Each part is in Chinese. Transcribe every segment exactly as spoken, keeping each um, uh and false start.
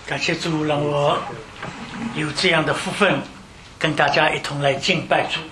感谢主让我有这样的福分，跟大家一同来敬拜主。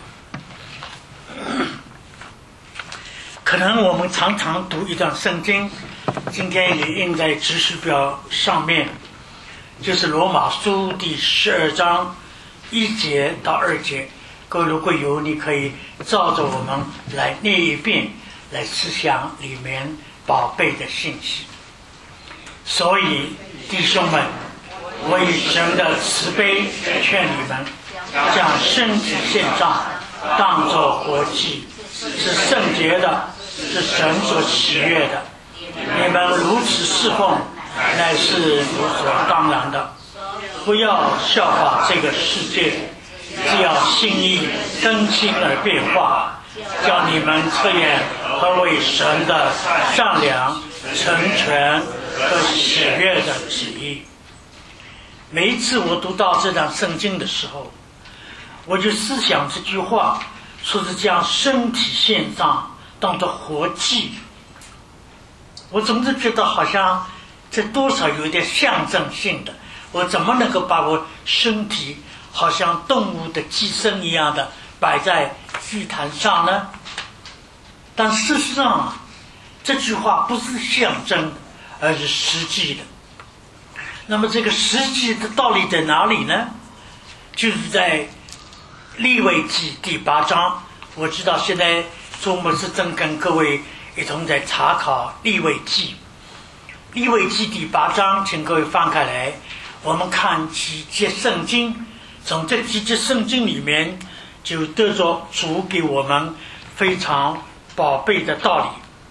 可能我们常常读一段圣经，今天也印在指示表上面，就是罗马书第十二章一节到二节。各位如果有，你可以照着我们来念一遍，来思想里面宝贝的信息。所以弟兄们，我以神的慈悲劝你们，将身体献上，当作活祭，是圣洁的，是神所喜悦的。你们如此侍奉，乃是理所当然的。不要效法这个世界，只要心意更新而变化，叫你们测验何为神的善良、成全和喜悦的旨意。每一次我读到这段圣经的时候，我就思想这句话，说是将身体献上，当作活祭。我总是觉得好像这多少有点象征性的，我怎么能够把我身体好像动物的寄生一样的摆在祭坛上呢？但事实上啊，这句话不是象征的，而是实际的。那么这个实际的道理在哪里呢？就是在利未记第八章。我知道现在周牧师正跟各位一同在查考利未记。利未记第八章，请各位翻开来，我们看几节圣经。从这几节圣经里面，就得着主给我们非常宝贝的道理。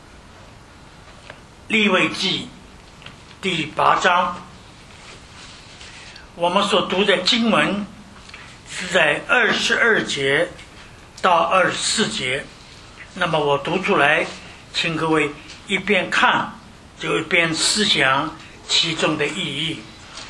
利未记第八章，我们所读的经文是在二十二节到二十四节。那么我读出来，请各位一边看就一边思想其中的意义。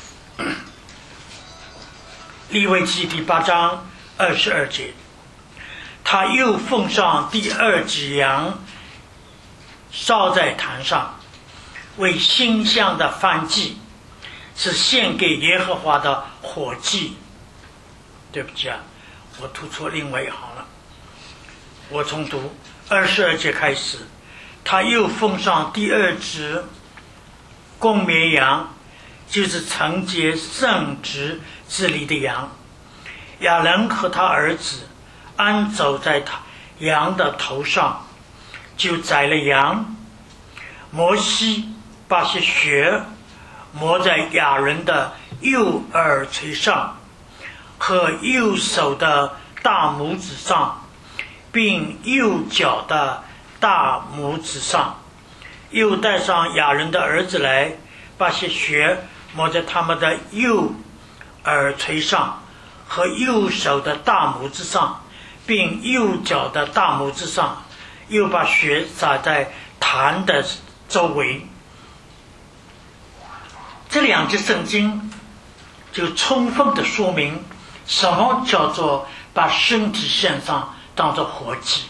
利未记第八章二十二节，他又奉上第二只羊，烧在坛上，为馨香的燔祭，是献给耶和华的火祭。对不起啊，我读错另外一行了。我重读二十二节开始，他又奉上第二只公绵羊，就是承接圣职之礼的羊。亚伦和他儿子安走在他羊的头上，就宰了羊。摩西把些血抹在亚伦的右耳垂上和右手的大拇指上，并右脚的大拇指上，又带上亚伦的儿子来，把些血抹在他们的右耳垂上和右手的大拇指上，并右脚的大拇指上，又把血洒在坛的周围。这两节圣经就充分的说明什么叫做把身体献上当作活祭。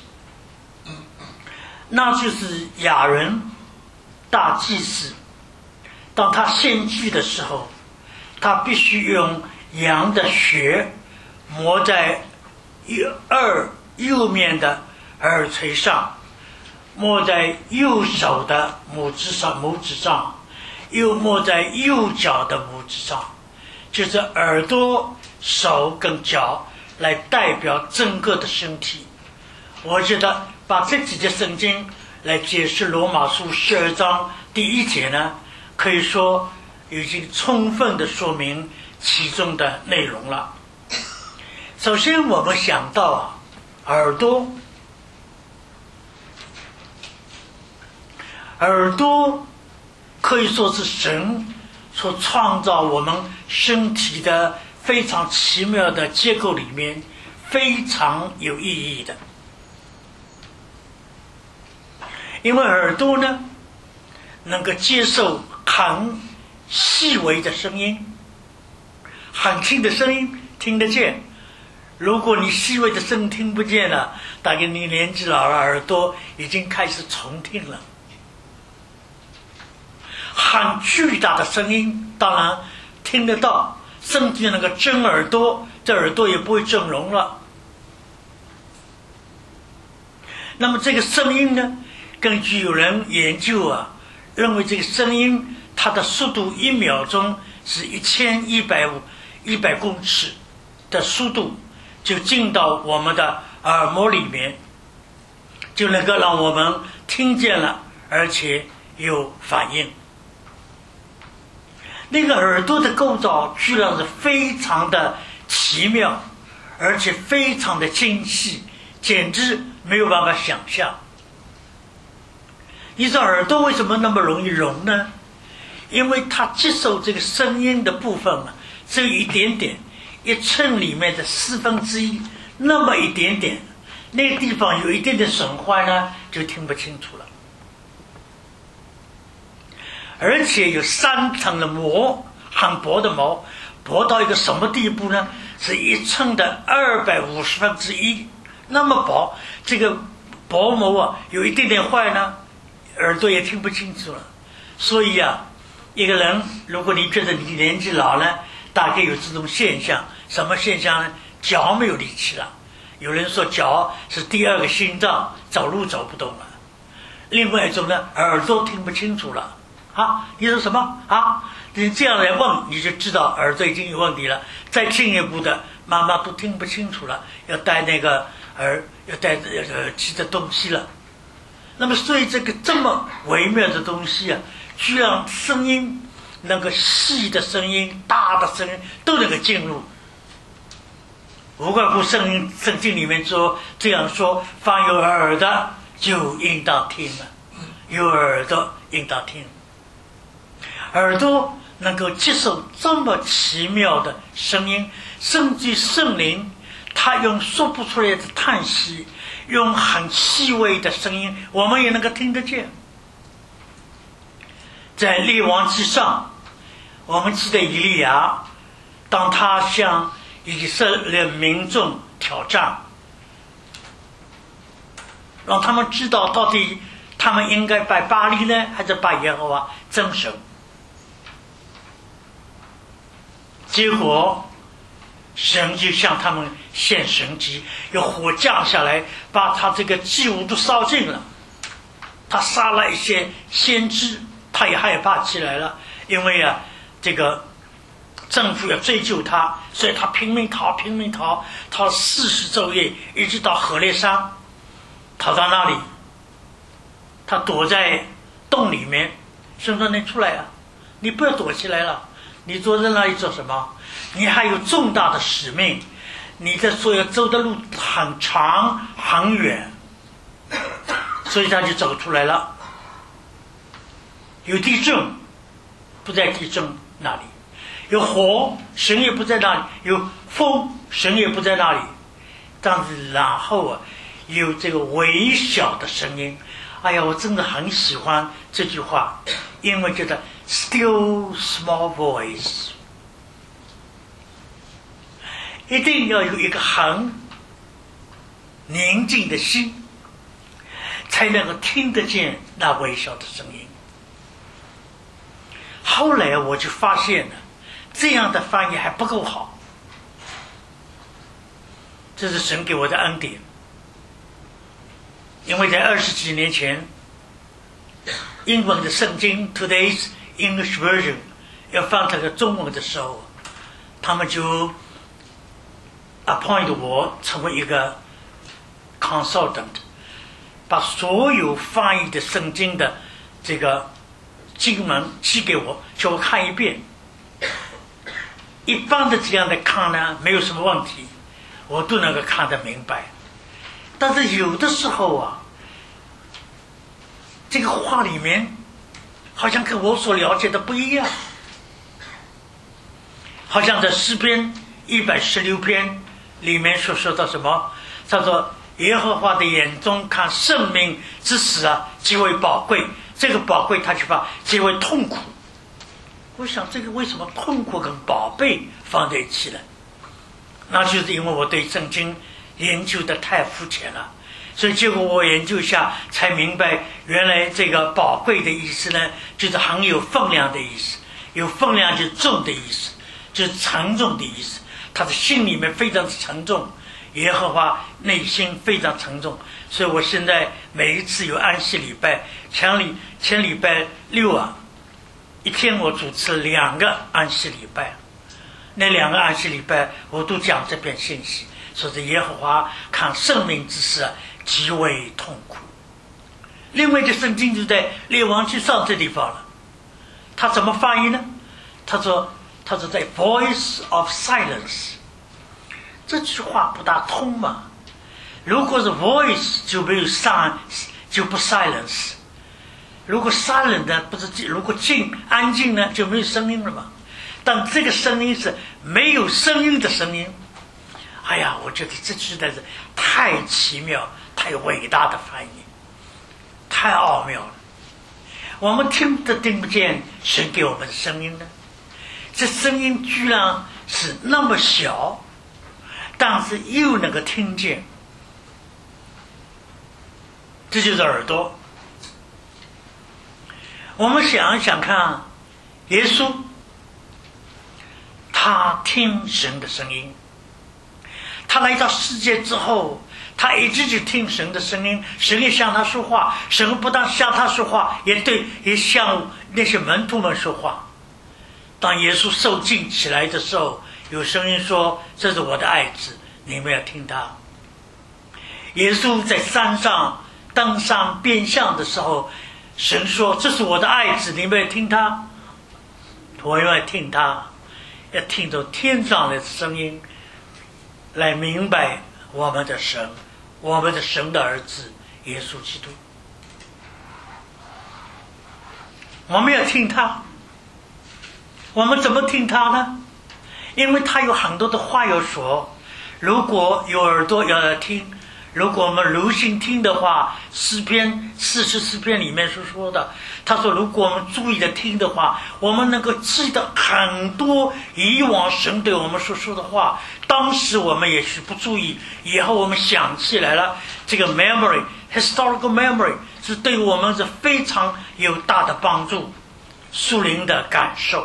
那就是亚伦大祭司，当他献祭的时候，他必须用羊的血抹在二右面的耳垂上，抹在右手的拇指上拇指上，又抹在右脚的拇指上，就是耳朵、手跟脚来代表整个的身体。我觉得把这几节圣经来解释罗马书十二章第一节呢，可以说已经充分的说明其中的内容了。首先我们想到啊，耳朵耳朵可以说是神所创造我们身体的非常奇妙的结构里面非常有意义的。因为耳朵呢，能够接受很细微的声音，很轻的声音听得见。如果你细微的声音听不见了，大概你年纪老了，耳朵已经开始重听了。很巨大的声音，当然听得到，甚至那个睁耳朵，这耳朵也不会整容了。那么这个声音呢，根据有人研究啊，认为这个声音它的速度一秒钟是一千一百五一百公尺的速度，就进到我们的耳膜里面，就能够让我们听见了，而且有反应。那个耳朵的构造居然是非常的奇妙，而且非常的精细，简直没有办法想象。你说耳朵为什么那么容易聋呢？因为它接受这个声音的部分啊，只有一点点，一寸里面的四分之一，那么一点点，那个地方有一点点损坏呢，就听不清楚了。而且有三层的膜，很薄的毛，薄到一个什么地步呢？是一寸的二百五十分之一，那么薄，这个薄膜啊，有一点点坏呢，耳朵也听不清楚了。所以啊，一个人如果你觉得你年纪老了，大概有这种现象。什么现象呢？脚没有力气了。有人说脚是第二个心脏，走路走不动了。另外一种呢，耳朵听不清楚了。啊，你说什么啊？你这样来问，你就知道耳朵已经有问题了。再进一步的，妈妈都听不清楚了，要戴那个耳，要戴耳机的东西了。那么，所以这个这么微妙的东西啊，居然声音那个细的声音、大的声音都能够进入。无怪乎圣经圣经里面说这样说：凡有耳的就应当听了，有耳朵应当听。耳朵能够接受这么奇妙的声音，甚至圣灵他用说不出来的叹息，用很细微的声音，我们也能够听得见。在列王记上，我们记得以利亚，当他向以色列民众挑战，让他们知道到底他们应该拜巴力呢，还是拜耶和华真神。结果神就向他们现神迹，有火降下来，把他这个祭物都烧尽了。他杀了一些先知，他也害怕起来了，因为啊，这个政府要追究他，所以他拼命逃，拼命逃，逃四十昼夜，一直到河烈山，逃到那里，他躲在洞里面。神说：“你出来啊，你不要躲起来了。你坐在那里做什么？你还有重大的使命，你的所有走的路很长很远。”所以他就走出来了。有地震，不在地震那里；有火，神也不在那里；有风，神也不在那里。但是然后啊，有这个微小的声音。哎呀，我真的很喜欢这句话，因为觉得 still small voice， 一定要有一个很宁静的心，才能够听得见那微小的声音。后来我就发现了，这样的翻译还不够好，这是神给我的恩典。因为在二十几年前，英文的圣经 Today's English Version 要翻这个中文的时候，他们就 appoint 我成为一个 consultant， 把所有翻译的圣经的这个经文寄给我，叫我看一遍。一般的这样的看呢，没有什么问题，我都能够看得明白。但是有的时候啊，这个话里面好像跟我所了解的不一样。好像在诗篇一百十六篇里面所说到什么？他说耶和华的眼中看生命之死啊，极为宝贵。这个宝贵他就把极为痛苦。我想这个为什么痛苦跟宝贝放在一起了？那就是因为我对圣经研究的太肤浅了，所以结果我研究一下才明白，原来这个宝贵的意思呢，就是很有分量的意思。 有分量就重的意思，就是沉重的意思。他的心里面非常沉重，耶和华内心非常沉重。所以我现在每一次有安息礼拜，前礼前礼拜六啊，一天我主持两个安息礼拜，那两个安息礼拜我都讲这篇信息，说是耶和华看生命之事啊极为痛苦。另外的圣经就在列王记上这地方了，他怎么翻译呢？他说他说在 voice of silence， 这句话不大通嘛。如果是 voice 就没有 sound， 就不 silence。如果 silent 呢，不是如果静安静呢，就没有声音了嘛。但这个声音是没有声音的声音。哎呀，我觉得这实在是太奇妙、太伟大的翻译，太奥妙了。我们听都听不见神给我们的声音呢，这声音居然是那么小，但是又能够听见。这就是耳朵。我们想一想看，耶稣他听神的声音，他来到世界之后，他一直就听神的声音，神也向他说话，神不但向他说话，也对也向那些门徒们说话。当耶稣受浸起来的时候，有声音说：“这是我的爱子，你们要听他。”耶稣在山上登山变相的时候，神说：“这是我的爱子，你们要听他。”我要听他，要听到天上的声音，来明白我们的神，我们的神的儿子耶稣基督。我们要听他，我们怎么听他呢？因为他有很多的话要说，如果有耳朵要听，如果我们留心听的话，诗篇四十四篇里面所说的，他说如果我们注意的听的话，我们能够记得很多以往神对我们所说的话，当时我们也许不注意，以后我们想起来了，这个 memory historical memory 是对我们是非常有大的帮助，属灵的感受。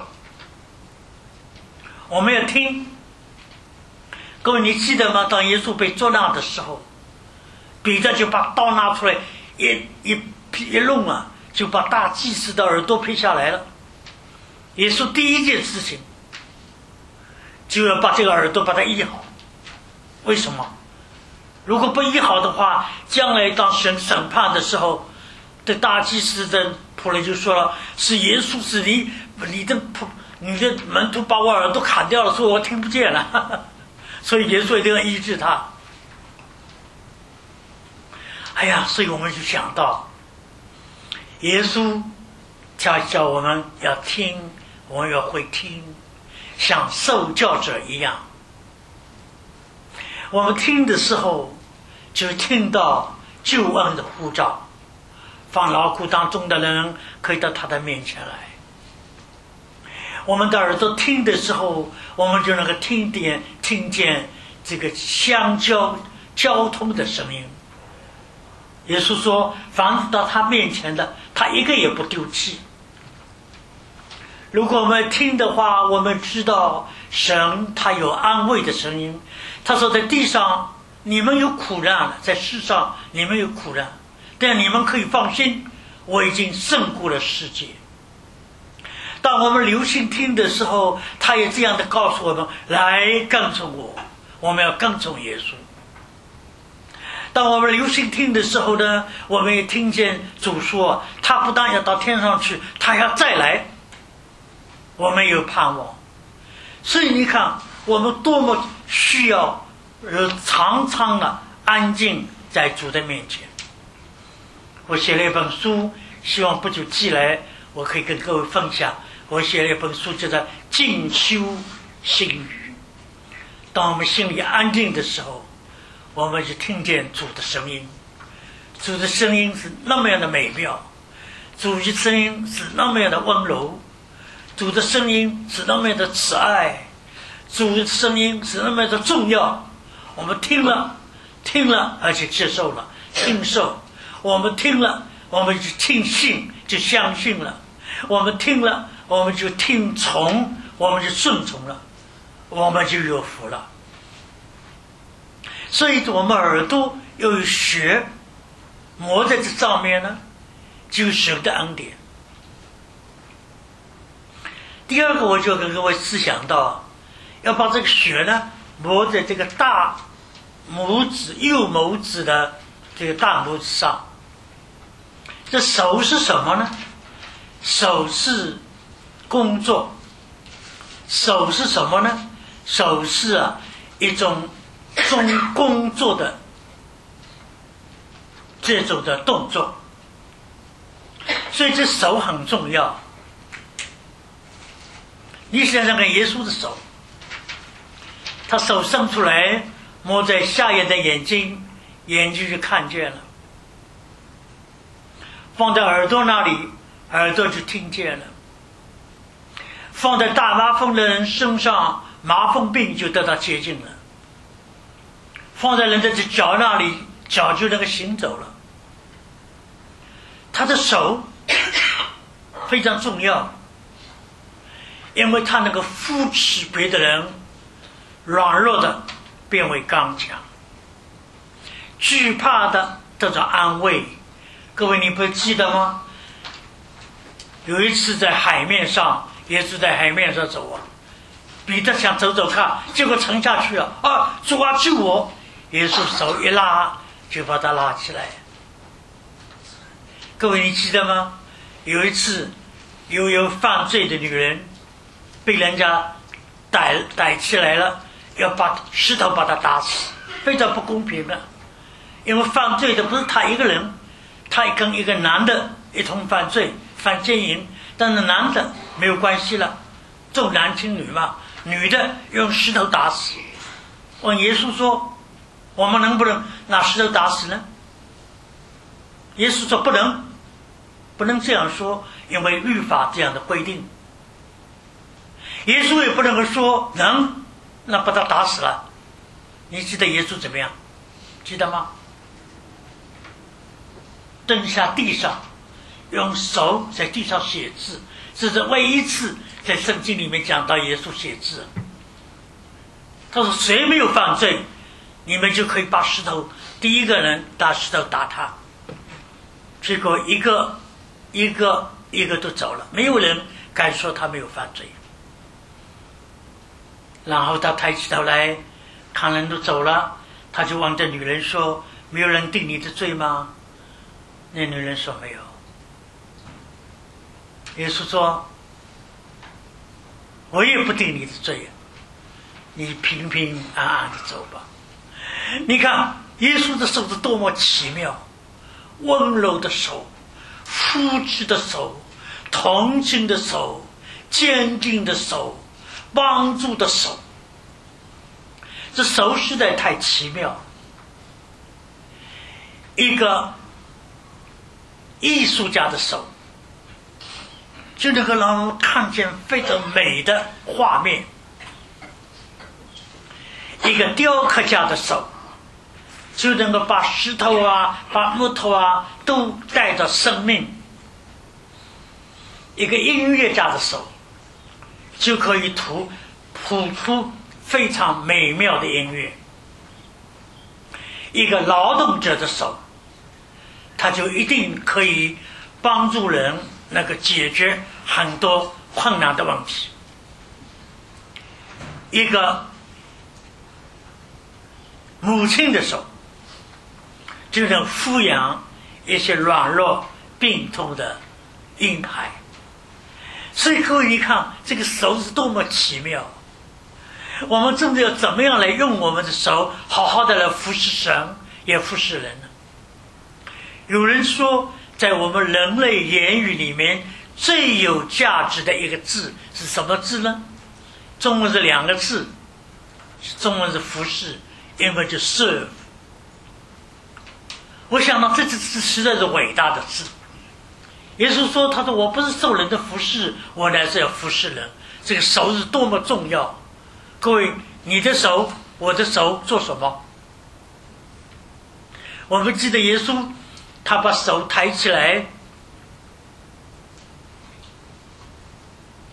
我们要听。各位你记得吗？当耶稣被捉拿的时候，彼得就把刀拿出来，一一一弄啊，就把大祭司的耳朵劈下来了。耶稣第一件事情就要把这个耳朵把它医好。为什么？如果不医好的话，将来当神审判的时候，这大祭司的仆人就说了：“是耶稣，是你，你的仆，你的门徒把我耳朵砍掉了，说我听不见了。”所以耶稣一定要医治他。哎呀，所以我们就想到，耶稣他叫我们要听，我们要会听，像受教者一样。我们听的时候，就听到救恩的呼召，放劳苦当中的人可以到他的面前来。我们的耳朵听的时候，我们就能够听见听见这个相交交通的声音。耶稣说：“凡是到他面前的，他一个也不丢弃。”如果我们听的话，我们知道神他有安慰的声音。他说：“在地上你们有苦难了，在世上你们有苦难，但你们可以放心，我已经胜过了世界。”当我们留心听的时候，他也这样的告诉我们：“来跟从我。”我们要跟从耶稣。当我们留心听的时候呢，我们也听见主说，他不但要到天上去，他要再来。我们有盼望。所以你看，我们多么需要呃常常的安静在主的面前。我写了一本书，希望不久寄来，我可以跟各位分享。我写了一本书，叫做《静修心语》。当我们心里安静的时候，我们就听见主的声音。主的声音是那么样的美妙，主的声音是那么样的温柔，主的声音是那么样的慈爱，主的声音是那么样的重要。我们听了听了而且接受了，听受。我们听了，我们就听信，就相信了。我们听了， 我们就听从，我们就顺从了，我们就有福了。所以我们耳朵有血磨在这上面呢，就是神的恩典。第二个，我就跟各位思想到，要把这个血呢磨在这个大拇指右拇指的这个大拇指上。这手是什么呢？手是工作。手是什么呢？手是啊一种中工作的这种的动作。所以这手很重要。你想想看，耶稣的手，他手伸出来摸在下眼的眼睛，眼睛就看见了；放在耳朵那里，耳朵就听见了；放在大麻风的人身上，麻风病就得到洁净了；放在人的脚那里，脚就能够行走了。他的手非常重要，因为他能够扶持别的人，软弱的变为刚强，惧怕的得到安慰。各位，你不记得吗？有一次在海面上，耶稣在海面上走啊，彼得想走走看，结果沉下去了。啊，主啊，救我！耶稣手一拉，就把他拉起来。各位，你记得吗？有一次，有有犯罪的女人被人家逮逮起来了，要把石头把她打死，非常不公平的。因为犯罪的不是她一个人，她跟一个男的一同犯罪，犯奸淫，但是男的没有关系了，重男轻女嘛，女的用石头打死。问耶稣说：“我们能不能拿石头打死呢？”耶稣说：“不能，不能这样说，因为律法这样的规定。”耶稣也不能够说能，那把他打死了。你记得耶稣怎么样？记得吗？蹲下地上，用手在地上写字，这是唯一一次在圣经里面讲到耶稣写字。他说：“谁没有犯罪，你们就可以把石头，第一个人打石头打他。”结果一个一个一个都走了，没有人敢说他没有犯罪。然后他抬起头来，看人都走了，他就问这女人说：“没有人定你的罪吗？”那女人说：“没有。”耶稣说：“我也不定你的罪，你平平安安的走吧。”你看耶稣的手是多么奇妙，温柔的手，扶持的手，同情的手，坚定的手，帮助的手。这手实在太奇妙。一个艺术家的手就能够让我们看见非常美的画面，一个雕刻家的手就能够把石头啊，把木头啊都带着生命，一个音乐家的手就可以谱谱出非常美妙的音乐，一个劳动者的手他就一定可以帮助人那个解决很多困难的问题，一个母亲的手就能抚养一些软弱病痛的婴孩。所以各位，你看这个手是多么奇妙，我们真的要怎么样来用我们的手好好的来服侍神也服侍人呢？有人说在我们人类言语里面最有价值的一个字是什么字呢？中文是两个字，中文是服侍，英文就 serve。 我想到这个字实在是伟大的字。耶稣说，他说我不是受人的服侍，我乃是要服侍人。这个手是多么重要。各位，你的手我的手做什么？我们记得耶稣他把手抬起来，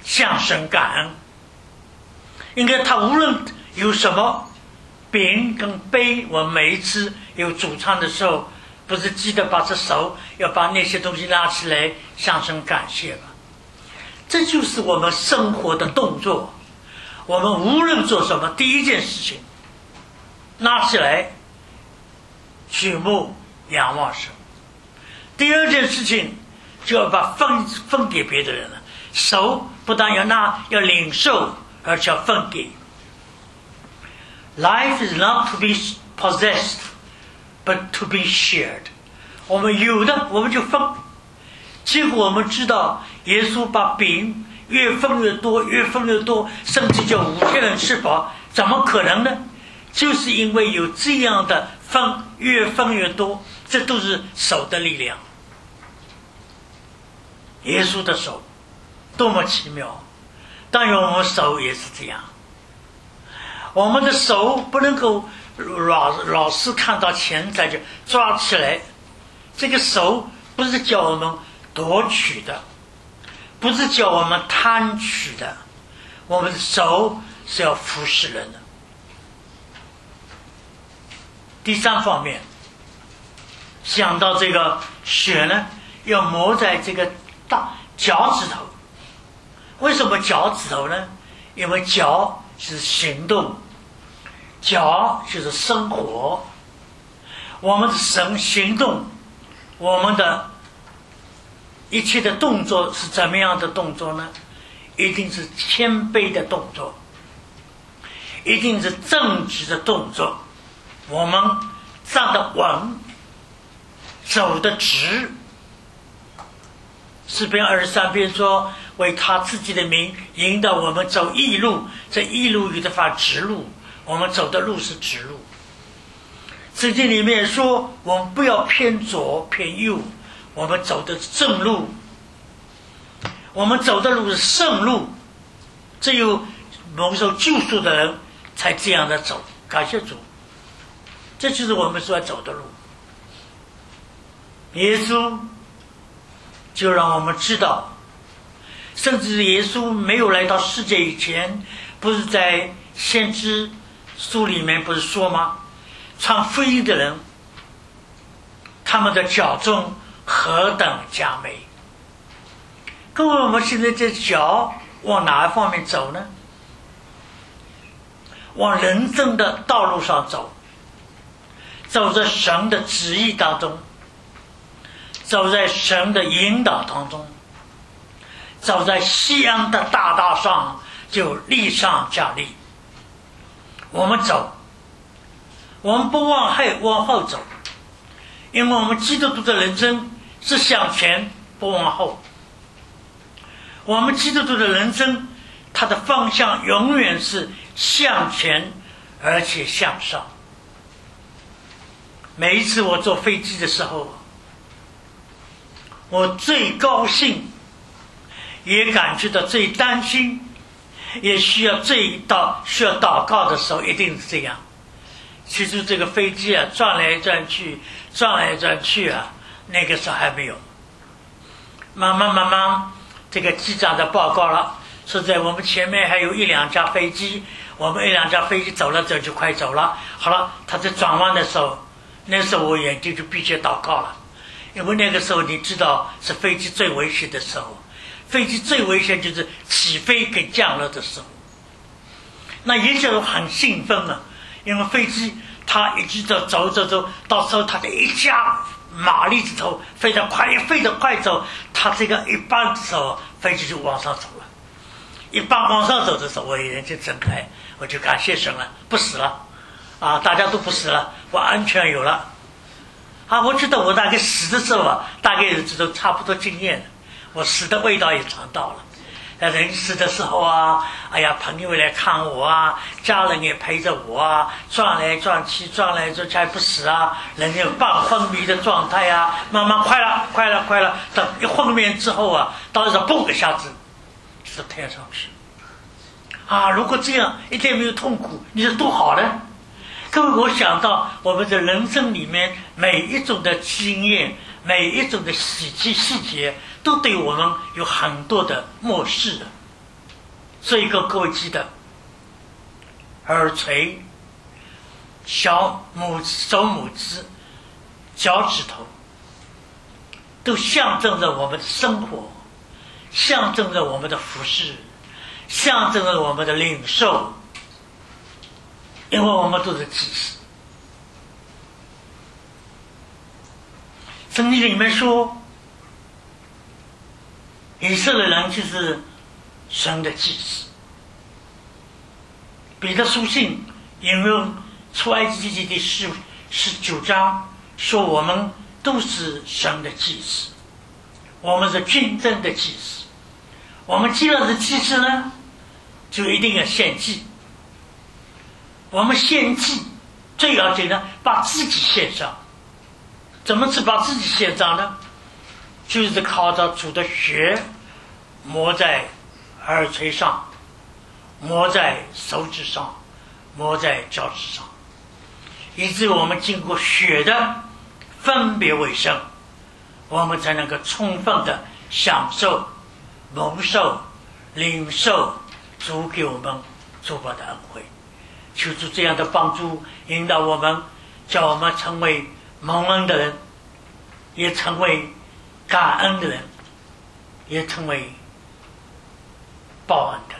向神感恩。应该他无论有什么饼跟杯，我每一次有主餐的时候，不是记得把这手要把那些东西拿起来向神感谢吧。这就是我们生活的动作。我们无论做什么，第一件事情拿起来举目仰望神，第二件事情就要把分分给别的人了。手不但要拿，要领受，而且要分给。Life is not to be possessed, but to be shared. 我们有的我们就分。结果我们知道，耶稣把饼越分越多，越分越多，甚至叫五千人吃饱，怎么可能呢？就是因为有这样的分，越分越多，这都是手的力量。耶稣的手多么奇妙！当然，我们手也是这样。我们的手不能够老老是看到钱财就抓起来，这个手不是叫我们夺取的，不是叫我们贪取的，我们的手是要服侍人的。第三方面，想到这个血呢，要抹在这个大脚趾头。为什么脚趾头呢？因为脚是行动，脚就是生活。我们的神行动，我们的一切的动作是怎么样的动作呢？一定是谦卑的动作，一定是正直的动作。我们站得稳，走得直。诗篇二十三篇说，为他自己的名引导我们走义路，这义路有的发直路，我们走的路是直路。圣经里面说，我们不要偏左偏右，我们走的是正路，我们走的路是圣路。只有蒙受救赎的人才这样的走，感谢主。这就是我们所要走的路。耶稣就让我们知道，甚至耶稣没有来到世界以前，不是在先知书里面不是说吗？传福音的人，他们的脚中何等佳美。各位，我们现在这脚往哪一方面走呢？往人生的道路上走，走在神的旨意当中，走在神的引导当中，走在西安的大道上，就力上加力。我们走，我们不往后往后走，因为我们基督徒的人生是向前不往后。我们基督徒的人生，它的方向永远是向前，而且向上。每一次我坐飞机的时候，我最高兴，也感觉到最担心，也需要最祷需要祷告的时候，一定是这样。其实这个飞机啊，转来转去，转来转去啊，那个时候还没有。慢慢慢慢，这个机长的报告了，说在我们前面还有一两架飞机，我们一两架飞机走了走就快走了。好了，他在转弯的时候，那时候我眼睛就闭起祷告了，因为那个时候你知道是飞机最危险的时候，飞机最危险就是起飞跟降落的时候。那也就是很兴奋了，因为飞机它一直走走走走，到时候它的一加马力之后飞得快，飞得快走，它这个一半的时候飞机就往上走了。一半往上走的时候，我眼睛睁开，我就感谢神了，不死了啊！大家都不死了，我安全有了啊！我觉得我大概死的时候啊，大概也知道差不多经验了，我死的味道也尝到了。在人死的时候啊，哎呀，朋友来看我啊，家人也陪着我啊，转来转去，转来转去还不死啊，人有半昏迷的状态啊，慢慢快了，快了，快了，等一昏迷之后啊，到时候嘣一下子就到天上去啊！如果这样一点没有痛苦，你说多好呢？各位，我想到我们的人生里面每一种的经验，每一种的喜剧细节，都对我们有很多的漠视的。 这一个各位记得，耳垂、小拇手拇指、脚趾头，都象征着我们的生活，象征着我们的服饰，象征着我们的领受，因为我们都是祭司。圣经里面说，以色列人就是神的祭司。彼得书信引用出埃及记第十十九章说，我们都是神的祭司，我们是军政的祭司。我们既然是祭司呢，就一定要献祭。我们献祭最要紧的，把自己献上。怎么去把自己献上呢？就是靠着主的血抹在耳垂上，抹在手指上，抹在脚趾上，以至于我们经过血的分别为圣，我们才能够充分的享受、蒙受、领受主给我们主宝的恩惠。求主这样的帮助引导我们，叫我们成为蒙恩的人，也成为感恩的人，也成为报恩的。